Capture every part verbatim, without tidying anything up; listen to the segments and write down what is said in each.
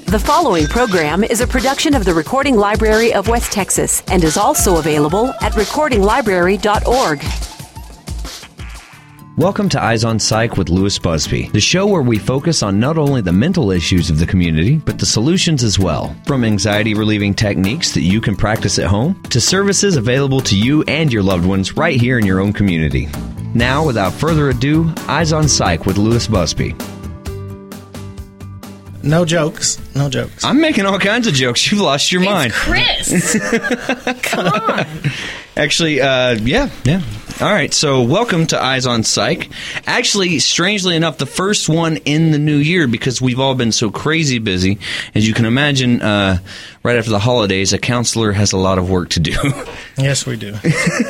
The following program is a production of the Recording Library of West Texas and is also available at recording library dot org. Welcome to Eyes on Psych with Louis Busby, the show where we focus on not only the mental issues of the community, but the solutions as well. From anxiety-relieving techniques that you can practice at home, to services available to you and your loved ones right here in your own community. Now, without further ado, Eyes on Psych with Louis Busby. No jokes. No jokes. I'm making all kinds of jokes. You've lost your it's mind. Chris. Come on. Actually, uh, yeah, yeah. All right, so welcome to Eyes on Psych. Actually, strangely enough, the first one in the new year because we've all been so crazy busy. As you can imagine, uh, right after the holidays, a counselor has a lot of work to do. Yes, we do.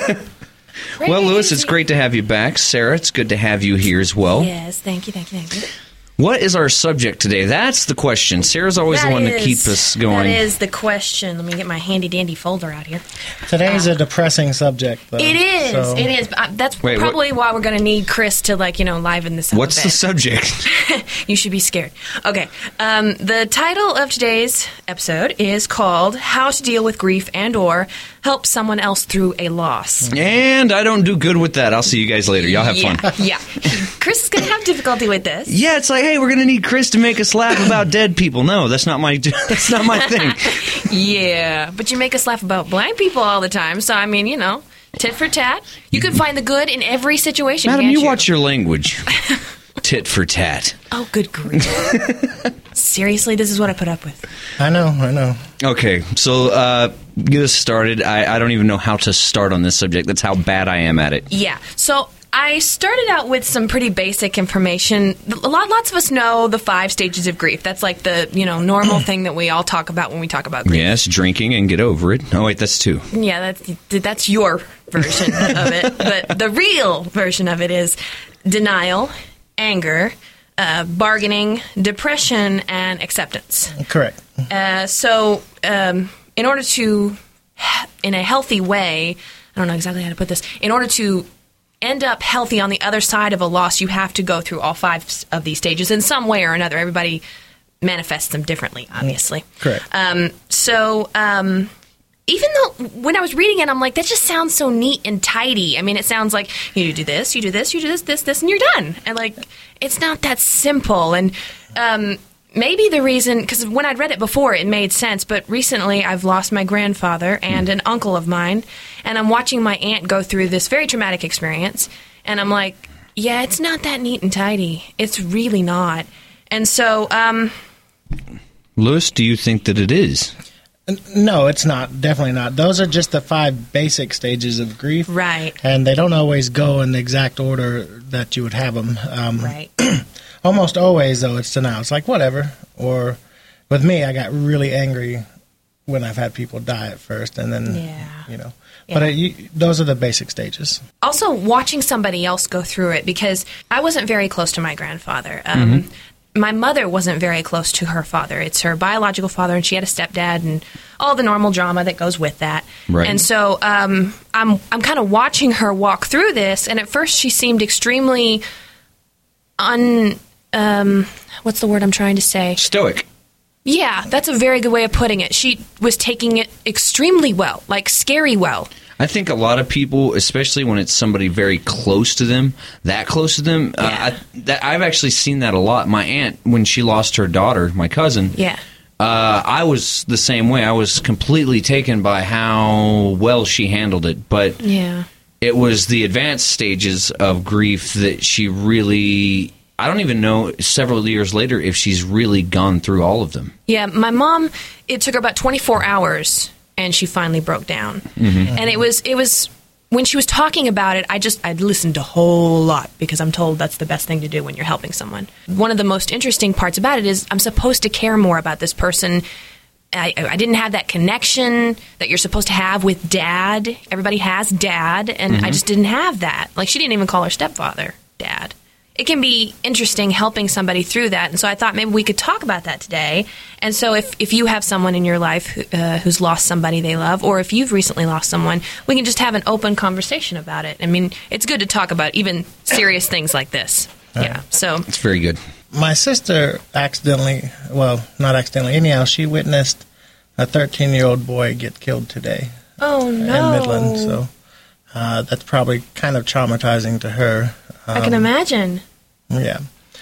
Well, Louis, it's great to have you back. Sarah, it's good to have you here as well. Yes, thank you, thank you, thank you. What is our subject today? That's the question. Sarah's always That the one is, to keep us going. That is the question. Let me get my handy-dandy folder out here. Today's uh, a depressing subject, though. It is. So. It is. Uh, that's Wait, probably what? why we're going to need Chris to, like, you know, liven this up What's a bit. the subject? You should be scared. Okay. Um, the title of today's episode is called How to Deal with Grief and or Help Someone Else Through a Loss. And I don't do good with that. I'll see you guys later. Y'all have yeah, fun. Yeah. Chris is going to have difficulty with this. Yeah, it's like, hey, we're going to need Chris to make us laugh about dead people. No, that's not my that's not my thing. Yeah, but you make us laugh about blind people all the time. So, I mean, you know, tit for tat. You can find the good in every situation, Madam, can't you you? watch your language. Tit for tat. Oh, good grief. Seriously, this is what I put up with. I know, I know. Okay, so uh, get us started. I, I don't even know how to start on this subject. That's how bad I am at it. Yeah, so I started out with some pretty basic information. A lot, lots of us know the five stages of grief. That's like the, you know, normal thing that we all talk about when we talk about grief. Yes, drinking and get over it. Oh, wait, that's two. Yeah, that's that's your version of it. But the real version of it is denial, anger, uh, bargaining, depression, and acceptance. Correct. Uh, so, um, in order to, in a healthy way, I don't know exactly how to put this, in order to end up healthy on the other side of a loss, you have to go through all five of these stages in some way or another. Everybody manifests them differently, obviously. Correct. Um, so, um, even though when I was reading it, I'm like, that just sounds so neat and tidy. I mean, it sounds like you do this, you do this, you do this, this, this, and you're done. And, like, it's not that simple. And um, maybe the reason, because when I'd read it before, it made sense. But recently, I've lost my grandfather and an uncle of mine. And I'm watching my aunt go through this very traumatic experience. And I'm like, yeah, it's not that neat and tidy. It's really not. And so, um... Louis, do you think that it is? No, it's not. Definitely not. Those are just the five basic stages of grief. Right. And they don't always go in the exact order that you would have them. Um, right. Almost always, though, it's denial. It's like, whatever. Or with me, I got really angry when I've had people die at first. And then, yeah. you know. Yeah. But it, you, those are the basic stages. Also, watching somebody else go through it, because I wasn't very close to my grandfather. Um, mm-hmm. My mother wasn't very close to her father. It's her biological father, and she had a stepdad, and all the normal drama that goes with that. Right. And so um, I'm I'm kind of watching her walk through this, and at first she seemed extremely un um, what's the word I'm trying to say? Stoic. Yeah, that's a very good way of putting it. She was taking it extremely well, like scary well. I think a lot of people, especially when it's somebody very close to them, that close to them, Yeah. uh, I, that, I've actually seen that a lot. My aunt, when she lost her daughter, my cousin, Yeah. uh, I was the same way. I was completely taken by how well she handled it. But Yeah. it was the advanced stages of grief that she really... I don't even know several years later if she's really gone through all of them. Yeah, my mom, it took her about twenty-four hours, and she finally broke down. Mm-hmm. And it was, it was when she was talking about it, I just, I'd listened a whole lot, because I'm told that's the best thing to do when you're helping someone. One of the most interesting parts about it is I'm supposed to care more about this person. I, I didn't have that connection that you're supposed to have with dad. Everybody has dad, and mm-hmm. I just didn't have that. Like, she didn't even call her stepfather dad. It can be interesting helping somebody through that. And so I thought maybe we could talk about that today. And so if, if you have someone in your life who, uh, who's lost somebody they love, or if you've recently lost someone, we can just have an open conversation about it. I mean, it's good to talk about even serious things like this. All yeah. right. So it's very good. my sister accidentally, well, not accidentally, anyhow, she witnessed a thirteen-year-old boy get killed today. Oh, no. In Midland, so uh, that's probably kind of traumatizing to her. Um, I can imagine. Yeah.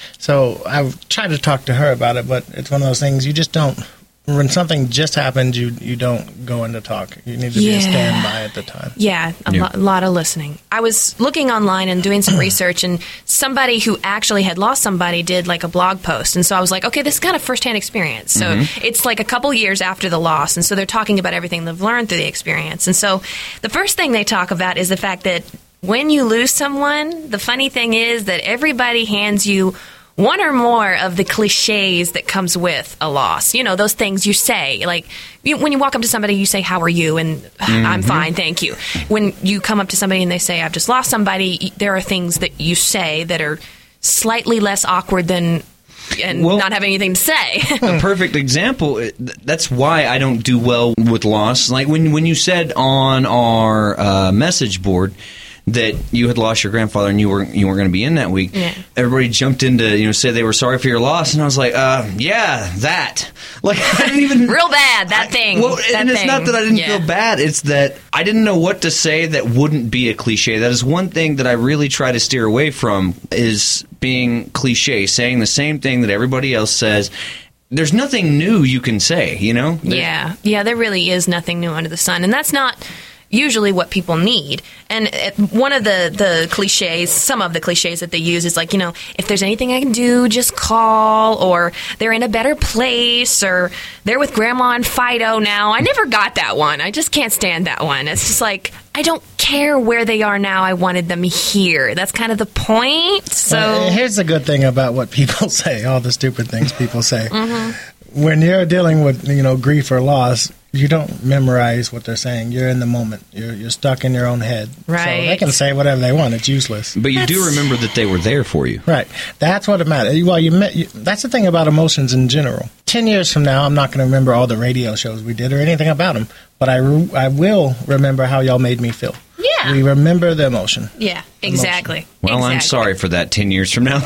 So I've tried to talk to her about it, but it's one of those things you just don't. When something just happened, you you don't go in to talk. You need to be Yeah. a standby at the time. Yeah, a Yeah. lo- lot of listening. I was looking online and doing some research, and somebody who actually had lost somebody did like a blog post. And so I was like, okay, this is kind of firsthand experience. So it's like a couple years after the loss. And so they're talking about everything they've learned through the experience. And so the first thing they talk about is the fact that when you lose someone, the funny thing is that everybody hands you one or more of the cliches that comes with a loss. You know, those things you say. Like, you, when you walk up to somebody, you say, how are you? And I'm fine, thank you. When you come up to somebody and they say, I've just lost somebody, there are things that you say that are slightly less awkward than and Well- not having anything to say. A perfect example. it- That's why I don't do well with loss. Like when when you said on our uh, message board that you had lost your grandfather and you weren't you weren't going to be in that week. Yeah. Everybody jumped into, you know, say they were sorry for your loss, and I was like, uh, yeah, that. Like I didn't even Real bad, that I- thing. Well, that and it's thing. not that I didn't Yeah. feel bad. It's that I didn't know what to say that wouldn't be a cliche. That is one thing that I really try to steer away from is being cliche, saying the same thing that everybody else says. There's nothing new you can say, you know? There- Yeah, yeah, there really is nothing new under the sun, and that's not usually what people need. And uh, one of the the cliches, some of the cliches that they use is like, you know, if there's anything I can do, just call, or they're in a better place, or they're with Grandma and Fido now. I never got that one. I just can't stand that one. It's just like, I don't care where they are now. I wanted them here. That's kind of the point. So Uh, here's the good thing about what people say, all the stupid things people say. Mm-hmm. When you're dealing with, you know, grief or loss, you don't memorize what they're saying. You're in the moment. You're you're stuck in your own head. So Right. they can say whatever they want. It's useless. But you do That's- remember that they were there for you. Right. That's what it matters. Well, you, met, you that's the thing about emotions in general. Ten years from now, I'm not going to remember all the radio shows we did or anything about them, but I, re- I will remember how y'all made me feel. Yeah. We remember the emotion. yeah, exactly. Well, I'm Exactly. sorry for that ten years from now.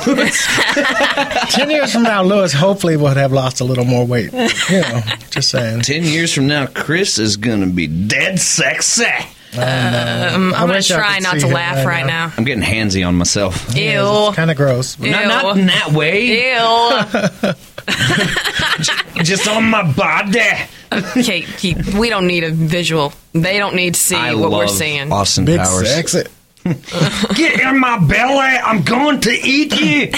Ten years from now, Lewis hopefully would have lost a little more weight. You know, just saying. ten years from now, Chris is going to be dead sexy. Um, I'm I going wish to I try could not see to him laugh right right now. now. I'm getting handsy on myself. Ew. It's kind of gross. but- Not, not in that way. Ew. Just on my body. Okay, keep, we don't need a visual. They don't need to see I what love we're seeing. Austin Big Powers. sexy. Get in my belly. I'm going to eat you.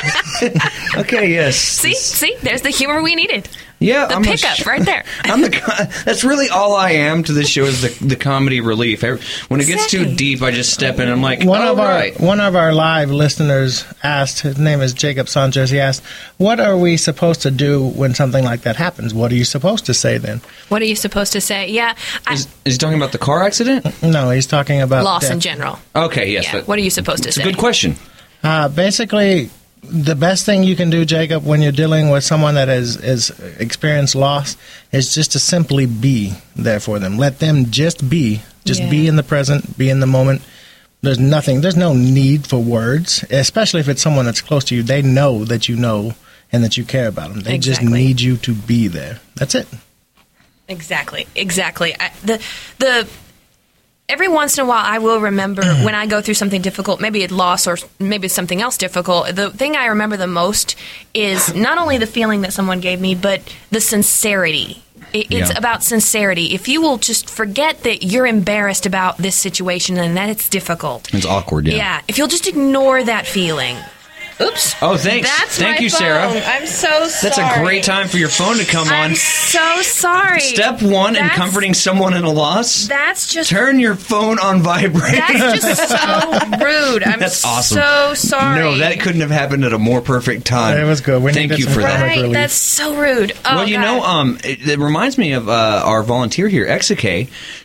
Okay, yes. See, see, there's the humor we needed. Yeah, The I'm a pickup sh- right there. I'm the. co- That's really all I am to this show is the the comedy relief. Every- When it gets too Exactly. deep, I just step in. and I'm like, One oh, of our right. one of our live listeners asked. His name is Jacob Sanchez. He asked, "What are we supposed to do when something like that happens? What are you supposed to say then?" What are you supposed to say? Yeah, I, Is, is he talking about the car accident? No, he's talking about loss death. in general. Okay, yes. Yeah. but What are you supposed to it's say? a good question. Uh, basically, the best thing you can do, Jacob, when you're dealing with someone that has, has experienced loss is just to simply be there for them. Let them just be. Just Yeah. be in the present, be in the moment. There's nothing, there's no need for words, especially if it's someone that's close to you. They know that you know and that you care about them. They just Exactly. need you to be there. That's it. Exactly, exactly. I, the the every once in a while, I will remember when I go through something difficult, maybe a loss or maybe something else difficult. The thing I remember the most is not only the feeling that someone gave me, but the sincerity. It, it's Yeah. about sincerity. If you will just forget that you're embarrassed about this situation and that it's difficult. It's awkward, yeah. Yeah, if you'll just ignore that feeling. Oops. Oh, thanks. That's Thank my you, phone. Sarah. I'm so sorry. That's a great time for your phone to come I'm on. so sorry. Step one in That's- comforting someone in a loss. That's just Turn your phone on vibrate. That's just so rude. I'm That's awesome. so sorry. No, that couldn't have happened at a more perfect time. It was good. We Thank needed you some for that. comic right. relief. That's so rude. Oh, well, you God. know, um, it, it reminds me of uh, our volunteer here, Exike.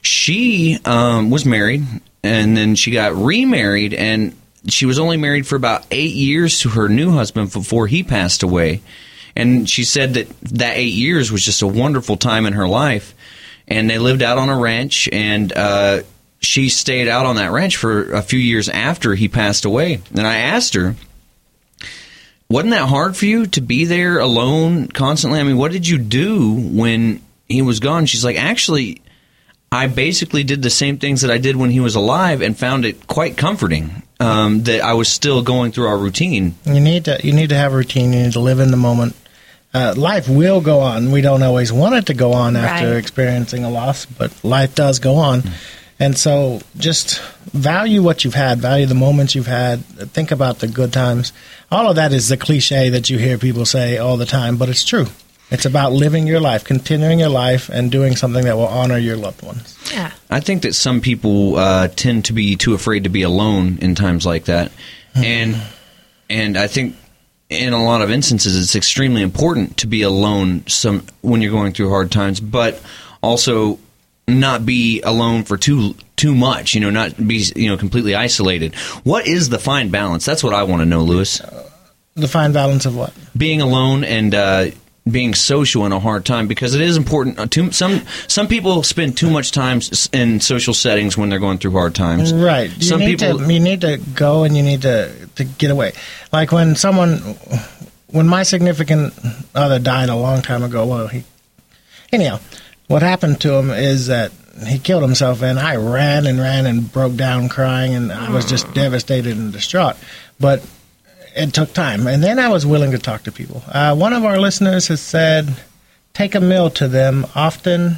She um, was married, and then she got remarried, and she was only married for about eight years to her new husband before he passed away. And she said that that eight years was just a wonderful time in her life. And they lived out on a ranch, and uh, she stayed out on that ranch for a few years after he passed away. And I asked her, wasn't that hard for you to be there alone constantly? I mean, what did you do when he was gone? She's like, actually, I basically did the same things that I did when he was alive and found it quite comforting um, that I was still going through our routine. You need to you need to have a routine. You need to live in the moment. Uh, life will go on. We don't always want it to go on after Right. experiencing a loss, but life does go on. And so just value what you've had, value the moments you've had, think about the good times. All of that is the cliche that you hear people say all the time, but it's true. It's about living your life, continuing your life, and doing something that will honor your loved ones. Yeah. I think that some people uh, tend to be too afraid to be alone in times like that. And and I think in a lot of instances it's extremely important to be alone some when you're going through hard times, but also not be alone for too too much, you know, not be, you know, completely isolated. What is the fine balance? That's what I want to know, Lewis. The fine balance of what? Being alone and uh, being social in a hard time, because it is important. To, some some people spend too much time in social settings when they're going through hard times. Right. You Some need people, to you need to go and you need to to get away. Like when someone, when my significant other died a long time ago. Well, he anyhow, what happened to him is that he killed himself, and I ran and ran and broke down crying, and I was just devastated and distraught. But it took time, and then I was willing to talk to people. Uh, one of our listeners has said, take a meal to them. Often,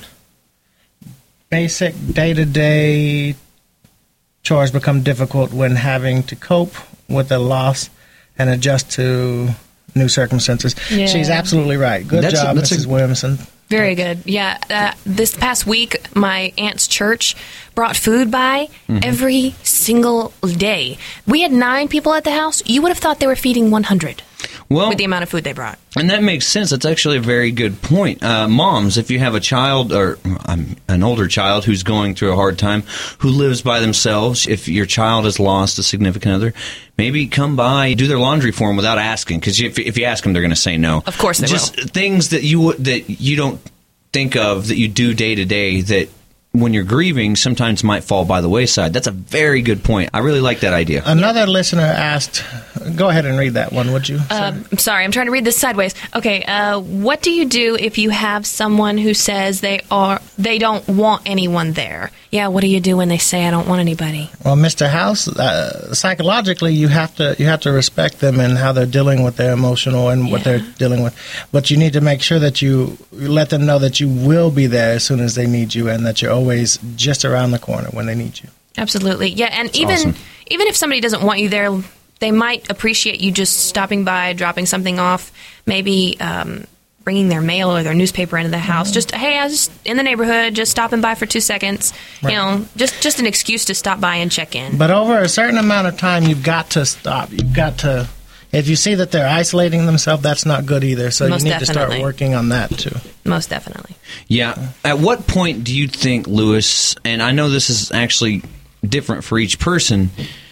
basic day-to-day chores become difficult when having to cope with the loss and adjust to new circumstances. Yeah. She's absolutely right. Good That's a- job, that's a- Missus Williamson. Very good. Yeah. Uh, this past week, my aunt's church brought food by every single day. We had nine people at the house. You would have thought they were feeding one hundred well, with the amount of food they brought. and that makes sense. That's actually a very good point. Uh, moms, if you have a child or um, an older child who's going through a hard time, who lives by themselves, if your child has lost a significant other, maybe come by, do their laundry for them without asking, because if, if you ask them, they're going to say no. Of course they Just will. things that you would- that you don't think of that you do day to day that when you're grieving sometimes might fall by the wayside. That's a very good point. I really like that idea. Another listener asked, go ahead and read that one, would you? Um, I'm sorry, I'm trying to read this sideways. Okay, uh, what do you do if you have someone who says they are they don't want anyone there? Yeah, what do you do when they say I don't want anybody? Well, Mister House, uh, psychologically, you have to you have to respect them and how they're dealing with their emotional and what Yeah. they're dealing with. But you need to make sure that you let them know that you will be there as soon as they need you, and that you're always just around the corner when they need you. Absolutely. Yeah, and even awesome. even if somebody doesn't want you there, they might appreciate you just stopping by, dropping something off, maybe um, bringing their mail or their newspaper into the house. Just, hey, I was just in the neighborhood, just stopping by for two seconds. Right. You know, just just an excuse to stop by and check in. But over a certain amount of time, you've got to stop. You've got to. If you see that they're isolating themselves, that's not good either. So Most you need to start definitely. working on that too. Most definitely. Yeah. At what point do you think, Lewis, and I know this is actually different for each person,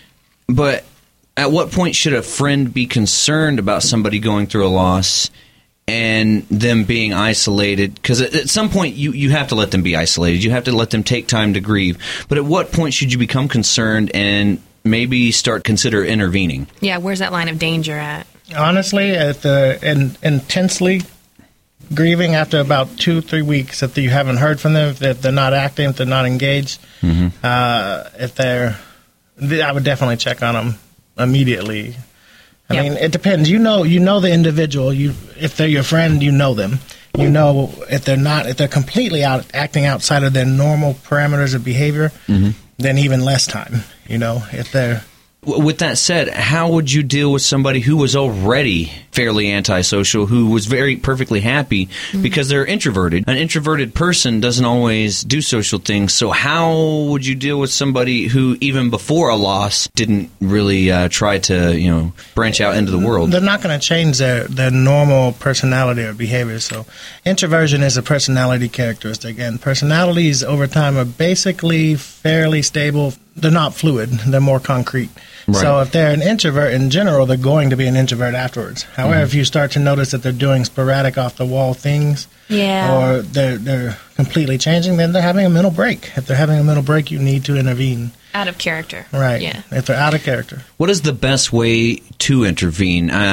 but at what point should a friend be concerned about somebody going through a loss and them being isolated? Because at, at some point you, you have to let them be isolated. You have to let them take time to grieve. But at what point should you become concerned and maybe start consider intervening? Yeah, where's that line of danger at? Honestly, if they're in, intensely grieving after about two, three weeks, if you haven't heard from them, if they're not acting, if they're not engaged, Mm-hmm. uh, if they're, I would definitely check on them immediately. I Yep. mean, it depends. You know, you know the individual. You, if they're your friend, you know them. You know if they're not, if they're completely out acting outside of their normal parameters of behavior, Mm-hmm. then even less time. You know, if they're W- With that said, how would you deal with somebody who was already fairly antisocial, who was very perfectly happy because they're introverted? An introverted person doesn't always do social things. So how would you deal with somebody who, even before a loss, didn't really uh, try to, you know, branch out into the world? they're not going to change their, their normal personality or behavior. So introversion is a personality characteristic, and personalities over time are basically fairly stable. They're not fluid. They're more concrete. Right. So if they're an introvert in general, they're going to be an introvert afterwards. However, Mm-hmm. if you start to notice that they're doing sporadic off-the-wall things, Yeah. or they're, they're completely changing, then they're having a mental break. If they're having a mental break, you need to intervene. Out of character. Right. Yeah. If they're out of character. What is the best way to intervene? Uh,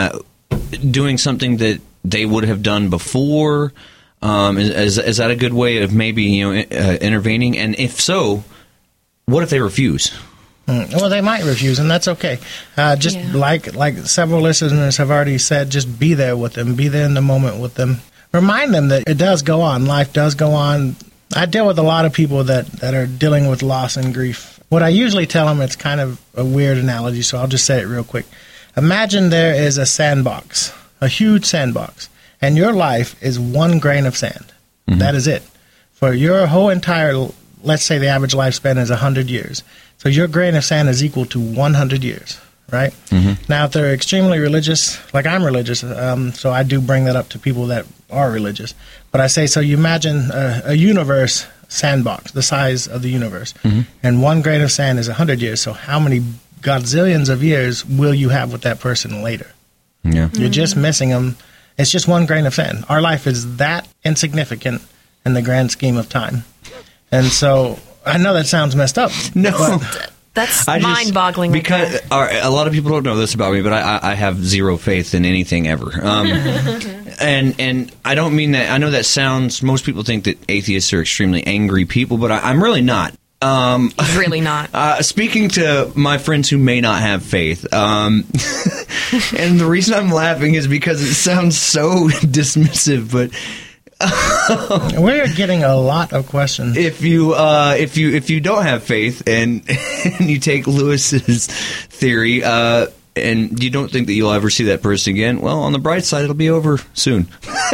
doing something that they would have done before? Um, is, is that a good way of maybe, you know, uh, intervening? And if so, what if they refuse? Mm, well, they might refuse, and that's okay. Uh, just Yeah. like like several listeners have already said, just be there with them. Be there in the moment with them. Remind them that it does go on. Life does go on. I deal with a lot of people that, that are dealing with loss and grief. What I usually tell them, it's kind of a weird analogy, so I'll just say it real quick. Imagine there is a sandbox, a huge sandbox, and your life is one grain of sand. Mm-hmm. That is it. For your whole entire, let's say the average lifespan is one hundred years. So your grain of sand is equal to one hundred years, right? Mm-hmm. Now, if they're extremely religious, like I'm religious, um, so I do bring that up to people that are religious. But I say, so you imagine a, a universe sandbox, the size of the universe, mm-hmm. and one grain of sand is one hundred years. So how many godzillions of years will you have with that person later? Yeah. You're just missing them. It's just one grain of sand. Our life is that insignificant in the grand scheme of time. And so I know that sounds messed up. No. But That's I just- mind-boggling. right Because there. all right, a lot of people don't know this about me, but I, I I have zero faith in anything ever. Um, and and I don't mean that. I know that sounds. Most people think that atheists are extremely angry people, but I, I'm really not. Um, Really not. uh, speaking to my friends who may not have faith, um, and the reason I'm laughing is because it sounds so dismissive, but. we're getting a lot of questions. If you uh, if you if you don't have faith and, and you take Lewis's theory uh, and you don't think that you'll ever see that person again, well, on the bright side, it'll be over soon.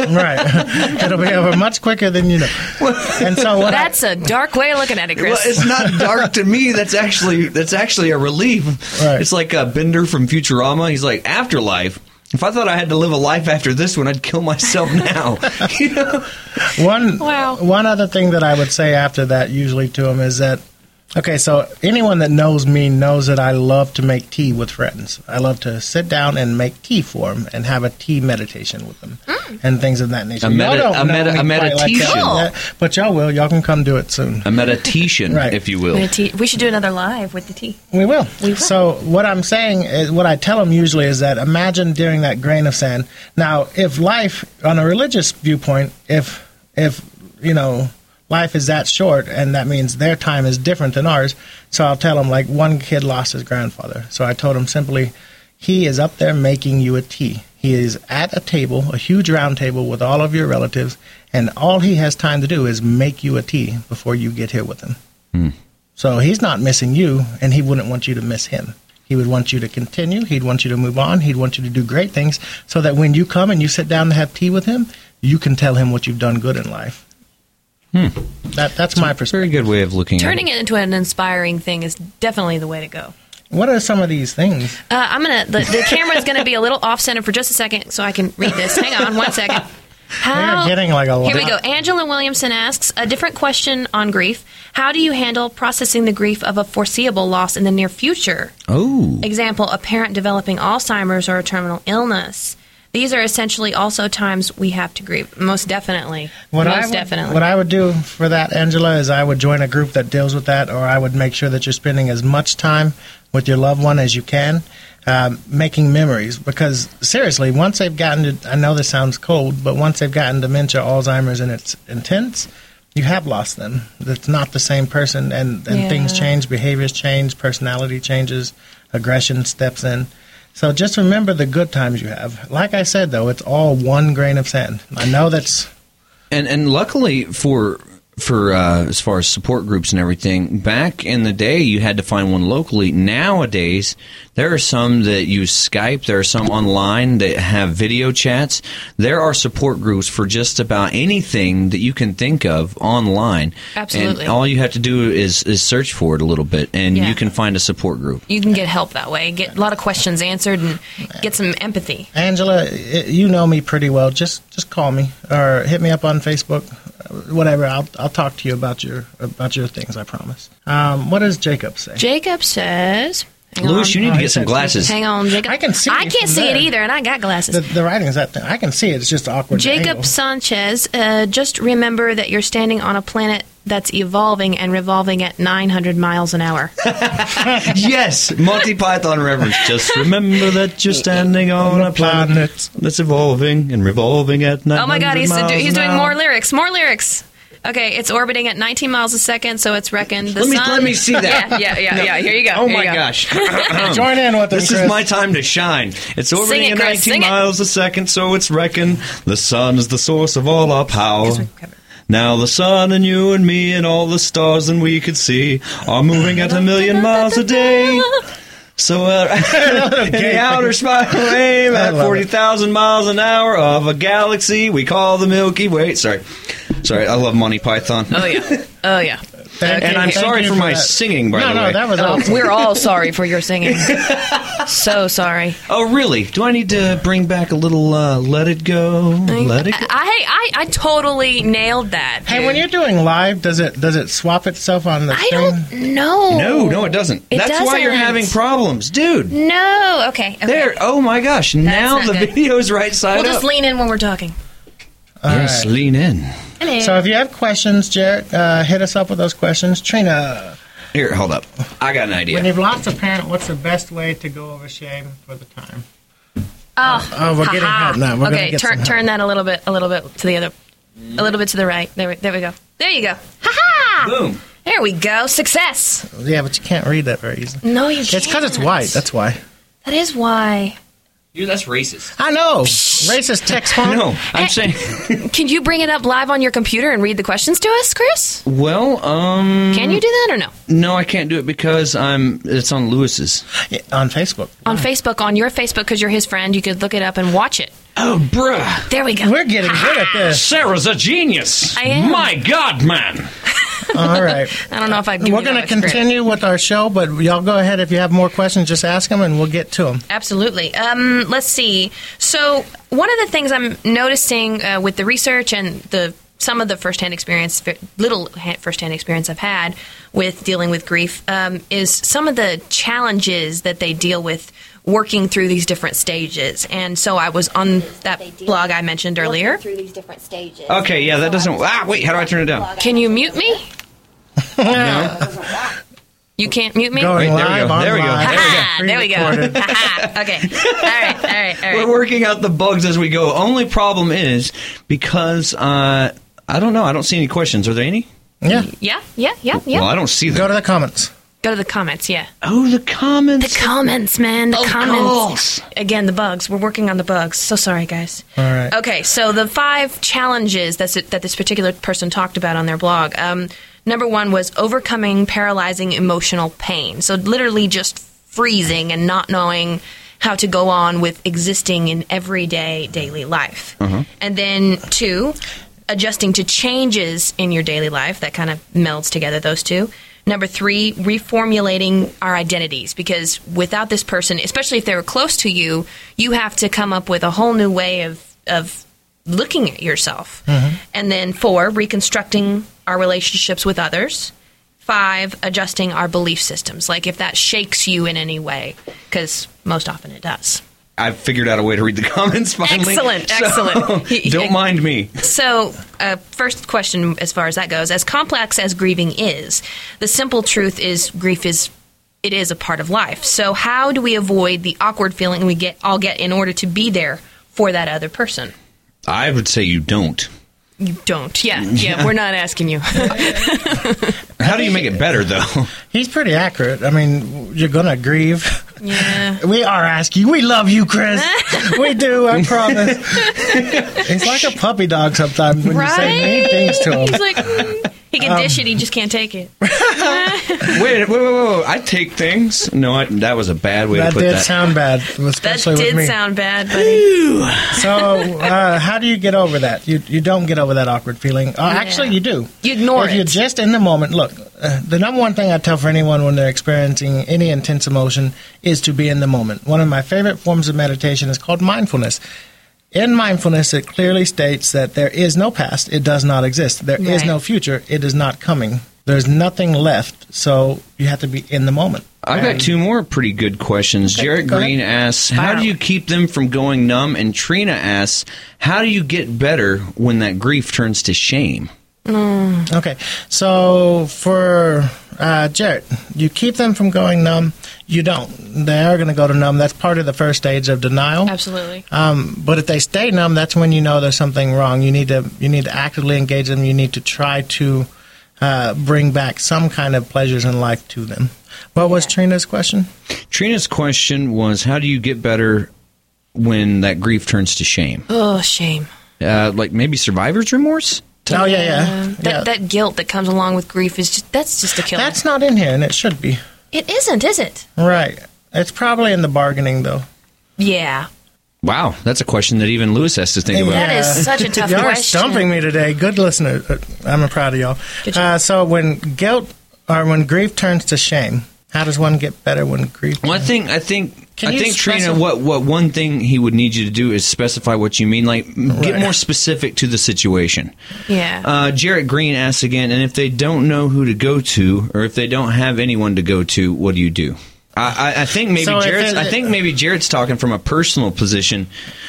Right. It'll be over much quicker than you know. And so what That's a dark way of looking at it, Chris. Well, it's not dark to me. That's actually that's actually a relief. Right. It's like uh, Bender from Futurama. He's like, afterlife. If I thought I had to live a life after this one, I'd kill myself now. You know? One, Wow. one other thing that I would say after that usually to them is that, okay, so anyone that knows me knows that I love to make tea with friends. I love to sit down and make tea for them and have a tea meditation with them Mm. and things of that nature. A medi- Y'all don't a know medi- me a quite like that, meditation. yeah, but y'all will. Y'all can come do it soon. A meditation, Right. if you I'm will. gonna te- we should do another live with the tea. We will. We will. So what I'm saying is, what I tell them usually is that imagine during that grain of sand. Now, if life, on a religious viewpoint, if if you know life is that short, and that means their time is different than ours. So I'll tell them, like, one kid lost his grandfather. So I told him simply, he is up there making you a tea. He is at a table, a huge round table with all of your relatives, and all he has time to do is make you a tea before you get here with him. Hmm. So he's not missing you, and he wouldn't want you to miss him. He would want you to continue. He'd want you to move on. He'd want you to do great things so that when you come and you sit down to have tea with him, you can tell him what you've done good in life. Hmm. That That's my Very perspective. good way of looking Turning at it. it into an inspiring thing is definitely the way to go. What are some of these things? Uh, I'm gonna. The, the camera's gonna be a little off center for just a second, so I can read this. Hang on, one second. How? We're getting like a lot. Here we go. Angela Williamson asks a different question on grief. How do you handle processing the grief of a foreseeable loss in the near future? Oh. Example: a parent developing Alzheimer's or a terminal illness. These are essentially also times we have to grieve. Most definitely. What Most I would, definitely. What I would do for that, Angela, is I would join a group that deals with that, or I would make sure that you're spending as much time with your loved one as you can, um, making memories. Because seriously, once they've gotten to, I know this sounds cold, but once they've gotten dementia, Alzheimer's, and it's intense, you have lost them. It's not the same person, and, and Yeah. things change, behaviors change, personality changes, aggression steps in. So just remember the good times you have. Like I said, though, it's all one grain of sand. I know that's... And and luckily for for uh, as far as support groups and everything, back in the day you had to find one locally. Nowadays there are some that use Skype. There are some online that have video chats. There are support groups for just about anything that you can think of online. Absolutely. And all you have to do is is search for it a little bit, and Yeah. you can find a support group. You can get help that way. Get a lot of questions answered and get some empathy. Angela, i- you know me pretty well. Just just call me or hit me up on Facebook, uh, whatever. I'll I'll talk to you about your about your things. I promise. Um, what does Jacob say? Jacob says... hang Lewis, on. you need Oh, to he get some said glasses. Hang on, Jacob. I can see I you can't from see it there. either, and I got glasses. The, the writing is that thing. I can see it. It's just awkward. Jacob angle. Sanchez, uh, just remember that you're standing on a planet that's evolving and revolving at nine hundred miles an hour. Yes, Monty Python reference. Just remember that you're standing on a planet that's evolving and revolving at nine hundred Oh my God, he's, miles do, he's an doing hour. more lyrics, more lyrics. Okay, it's orbiting at nineteen miles a second, so it's reckoned the Let me sun. let me see that. Yeah, yeah, yeah, No. yeah. Here you go. Oh Here my you go. gosh. Join in with them, This Chris. is my time to shine. It's orbiting it, at Chris, nineteen sing it. miles a second, so it's reckoned the sun is the source of all our power. Now the sun and you and me and all the stars that we could see are moving at a million miles a day. So uh, in the outer spiral aim at love forty thousand miles an hour of a galaxy we call the Milky Way. Sorry. Sorry, I love Monty Python. Oh, yeah. Oh, yeah. Thank And you- I'm thank sorry you for my that. singing, by no, the no, way. that was Oh, awesome. we're all sorry for your singing. So sorry. Oh, really? Do I need to bring back a little uh, Let It Go? Let It Go? I, I I totally nailed that. Hey, dude. when you're doing live, does it does it swap itself on the I screen? don't know. No, no, it doesn't. It That's why you're doesn't. having problems. Dude, No. Okay. okay. there. Oh, my gosh. now not the good. video's right side We'll up. just lean in when we're talking. All yes, right. lean in. Hello. So if you have questions, Jarrett, uh, hit us up with those questions. Trina, Here, hold up. I got an when idea. you've lost a parent, what's the best way to go over shame for the time? Oh, Oh, we're getting ha-ha. help now. We're gonna okay, get turn some turn that a little bit, a little bit to the other, a little bit to the right. There, we, there we go. There you go. Ha ha! Boom. There we go. Success. Yeah, but you can't read that very easily. No, you. It's because it's can't. white. That's why. That is why. Dude, that's racist. I know. Racist text font. No, I'm saying. Can you bring it up live on your computer and read the questions to us, Chris? Well, um. Can you do that or no? No, I can't do it because I'm. It's on Lewis's. Yeah, on Facebook. On Facebook, on your Facebook, because you're his friend, you could look it up and watch it. Oh, bruh. There we go. We're getting good at this. Sarah's a genius. I am. My God, man. All right. I don't know if I. We're going to continue with our show, but y'all go ahead. If you have more questions, just ask them, and we'll get to them. Absolutely. Um, let's see. So one of the things I'm noticing uh, with the research and the some of the firsthand experience, little ha- firsthand experience I've had with dealing with grief, um, is some of the challenges that they deal with working through these different stages. And so I was on that blog I mentioned earlier. Through these different stages. Okay, yeah, that doesn't. Ah, wait, how do I turn it down? Can you mute me? No? You can't mute me? Going Wait, there we live go. on There we go. live. Ha-ha, there we go. Pre-recorded. Ha-ha. Okay. All right. All right. All right. We're working out the bugs as we go. Only problem is because uh, I don't know. I don't see any questions. Are there any? Yeah. Yeah. Yeah. Yeah. Yeah. Well, I don't see them. Go to the comments. Go to the comments. Yeah. Oh, the comments. The comments, man. The Of comments. course. Again, the bugs. We're working on the bugs. So sorry, guys. All right. Okay, so the five challenges that's, that this particular person talked about on their blog. Um, number one was overcoming paralyzing emotional pain. So literally just freezing and not knowing how to go on with existing in everyday daily life. And then two, adjusting to changes in your daily life. That kind of melds together those two. Number three, reformulating our identities, because without this person, especially if they were close to you, you have to come up with a whole new way of, of looking at yourself. And then four, reconstructing our relationships with others. Five, adjusting our belief systems, like if that shakes you in any way, because most often it does. I've figured out a way to read the comments finally. Excellent, So, excellent. don't mind me. So, uh, first question as far as that goes, as complex as grieving is, the simple truth is grief is it is a part of life. So, how do we avoid the awkward feeling we get all get in order to be there for that other person? I would say you don't. You don't. Yeah, yeah, we're not asking you. How do you make it better, though? He's pretty accurate. I mean, you're going to grieve. Yeah. We are asking. We love you, Chris. We do, I promise. He's like a puppy dog sometimes when you say mean Right? things to him. He's like, mm. he can dish it, he just can't take it. wait, wait, wait, wait, wait. I take things. No, I, that was a bad way That to put did that. sound bad, That especially with did me. sound bad, buddy. So, uh, how do you get over that? You you don't get over that awkward feeling. Uh, Actually, you do. You ignore if it. you're just in the moment. Look, uh, the number one thing I tell for anyone when they're experiencing any intense emotion is to be in the moment. One of my favorite forms of meditation is called mindfulness. In mindfulness, it clearly states that there is no past. It does not exist. There is Right. no future. It is not coming. There's nothing left. So you have to be in the moment. I've got two more pretty good questions. Jarrett go Green asks, how do you keep them from going numb? And Trina asks, how do you get better when that grief turns to shame? Mm. Okay, so for uh, Jarrett, you keep them from going numb. You don't. They are going to go to numb. That's part of the first stage of denial. Absolutely. Um, but if they stay numb, that's when you know there's something wrong. You need to you need to actively engage them. You need to try to uh, bring back some kind of pleasures in life to them. What was Yeah. Trina's question? Trina's question was, how do you get better when that grief turns to shame? Oh, shame. Uh, like maybe survivor's remorse? Oh, yeah, yeah. Um, that, yeah. that guilt that comes along with grief is just, that's just a killer. That's not in here, and it should be. It isn't, is it? Right. It's probably in the bargaining, though. Yeah. Wow, that's a question that even Lewis has to think about. That is such a tough y'all question. are stumping me today. Good listener. I'm proud of y'all. Good job. Uh, so when guilt or when grief turns to shame, how does one get better when grief? Well, I think I think Can I you think Trina, specify- what what one thing he would need you to do is specify what you mean. Like, m get Right. more specific to the situation. Yeah. Uh, Jarrett Green asks again, and if they don't know who to go to, or if they don't have anyone to go to, what do you do? I, I, I think maybe So if Jarrett's. it- I think maybe Jarrett's talking from a personal position.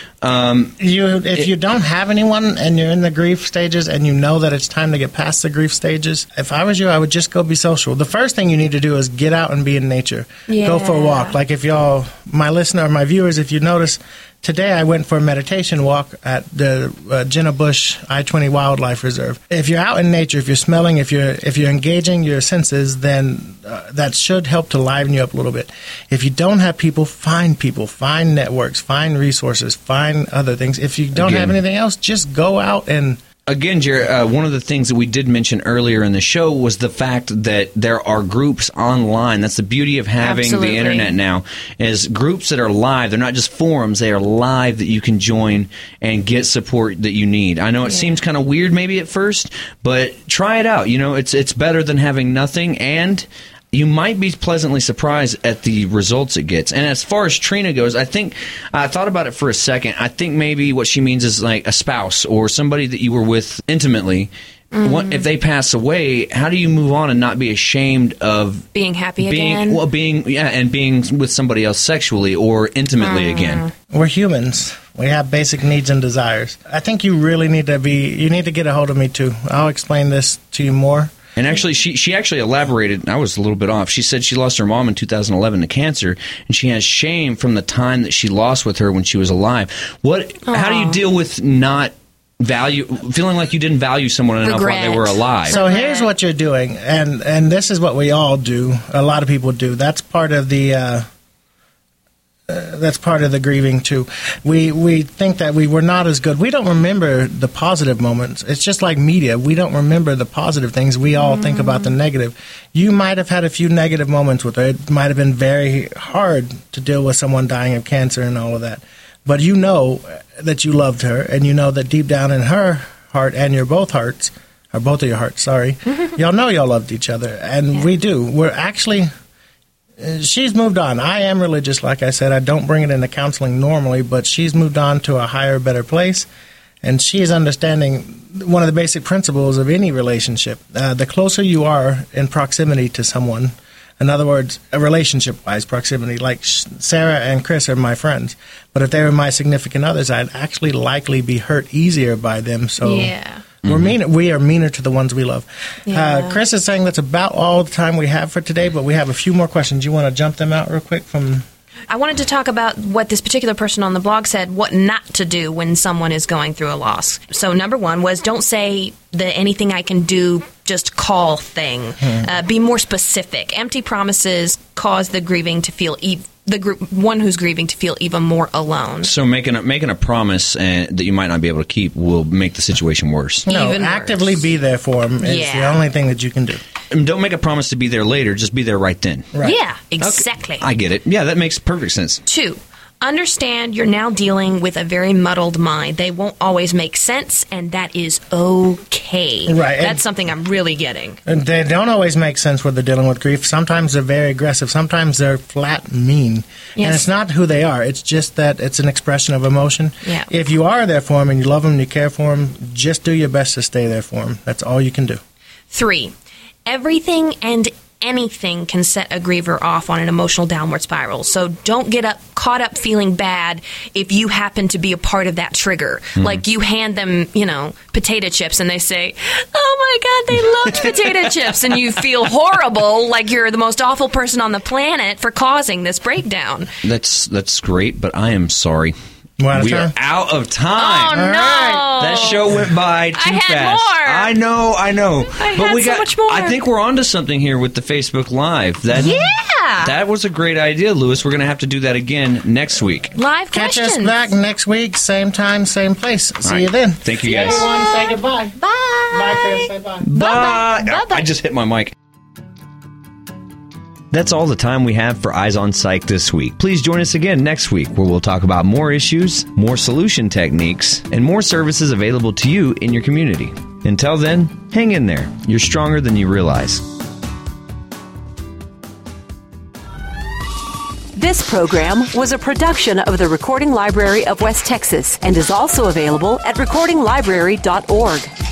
Um, You, if you don't have anyone and you're in the grief stages and you know that it's time to get past the grief stages, if I was you, I would just go be social. The first thing you need to do is get out and be in nature. Go for a walk. Yeah. Like if y'all, my listener, my viewers, if you notice, today I went for a meditation walk at the uh, Jenna Bush I twenty Wildlife Reserve. If you're out in nature, if you're smelling, if you're if you're engaging your senses, then uh, that should help to liven you up a little bit. If you don't have people, find people, find networks, find resources, find other things. If you don't Again. have anything else, just go out and Again, Jarrett, uh, one of the things that we did mention earlier in the show was the fact that there are groups online. That's the beauty of having Absolutely. the internet now, is groups that are live. They're not just forums. They are live that you can join and get support that you need. I know it Yeah. seems kind of weird maybe at first, but try it out. You know, it's it's better than having nothing, and you might be pleasantly surprised at the results it gets. And as far as Trina goes, I think I thought about it for a second. I think maybe what she means is like a spouse or somebody that you were with intimately. Mm-hmm. What, if they pass away, how do you move on and not be ashamed of Being happy being again. well, being yeah, and being with somebody else sexually or intimately Mm. again? we're humans. We have basic needs and desires. I think you really need to be, you need to get a hold of me too. I'll explain this to you more. And actually, she she actually elaborated. I was a little bit off. She said she lost her mom in two thousand eleven to cancer, and she has shame from the time that she lost with her when she was alive. What? How do you Aw. deal with not value, feeling like you didn't value someone enough while they Regret. were alive? So here's what you're doing, and and this is what we all do. A lot of people do. That's part of the. Uh, uh, that's part of the grieving too. We we think that we were not as good. We don't remember the positive moments. It's just like media. We don't remember the positive things. We all think about the negative. You might have had a few negative moments with her. It might have been very hard to deal with someone dying of cancer and all of that. But you know that you loved her, and you know that deep down in her heart and your both hearts, or both of your hearts, sorry, y'all know y'all loved each other, and Yeah. we do. We're actually. Uh, She's moved on. I am religious, like I said. I don't bring it into counseling normally, but she's moved on to a higher, better place, and she is understanding one of the basic principles of any relationship. Uh, the closer you are in proximity to someone, in other words, a relationship-wise proximity, like Sh- Sarah and Chris are my friends, but if they were my significant others, I'd actually likely be hurt easier by them. So Yeah. we're mean. We are meaner to the ones we love. Yeah. Uh, Chris is saying that's about all the time we have for today, but we have a few more questions. You want to jump them out real quick from? I wanted to talk about what this particular person on the blog said, what not to do when someone is going through a loss. So number one was don't say the anything I can do, just call thing. Uh, be more specific. Empty promises cause the grieving to feel e- the group one who's grieving to feel even more alone. So making a, making a promise uh, that you might not be able to keep will make the situation worse. No, Even actively worse. be there for them is the Yeah. only thing that you can do. And don't make a promise to be there later. Just be there right then. Right. Yeah, exactly. I get it. Yeah, that makes perfect sense. Two, understand you're now dealing with a very muddled mind. They won't always make sense, and that is okay. Right, and- That's something I'm really getting. And they don't always make sense when they're dealing with grief. Sometimes they're very aggressive. Sometimes they're flat mean. And Yes. it's not who they are. It's just that it's an expression of emotion. Yeah. If you are there for them and you love them and you care for them, just do your best to stay there for them. That's all you can do. Three, everything and anything can set a griever off on an emotional downward spiral. So don't get up caught up feeling bad if you happen to be a part of that trigger. Mm. Like you hand them, you know, potato chips and they say, "Oh my God, they loved potato chips," and you feel horrible, like you're the most awful person on the planet for causing this breakdown. That's that's great, but I am sorry. We're we are out of time. Oh, no. Right. That show went by too I had fast. more. I know, I know. I but had we so got much more. I think we're onto something here with the Facebook Live. That, Yeah. That was a great idea, Lewis. We're going to have to do that again next week. Live Catch questions. us back next week, same time, same place. See right. you then. Thank you, guys. Everyone, say goodbye. Bye. Bye, Chris. Say bye. Bye. Bye-bye. I just hit my mic. That's all the time we have for Eyes on Psych this week. Please join us again next week where we'll talk about more issues, more solution techniques, and more services available to you in your community. Until then, hang in there. You're stronger than you realize. This program was a production of the Recording Library of West Texas and is also available at recording library dot org.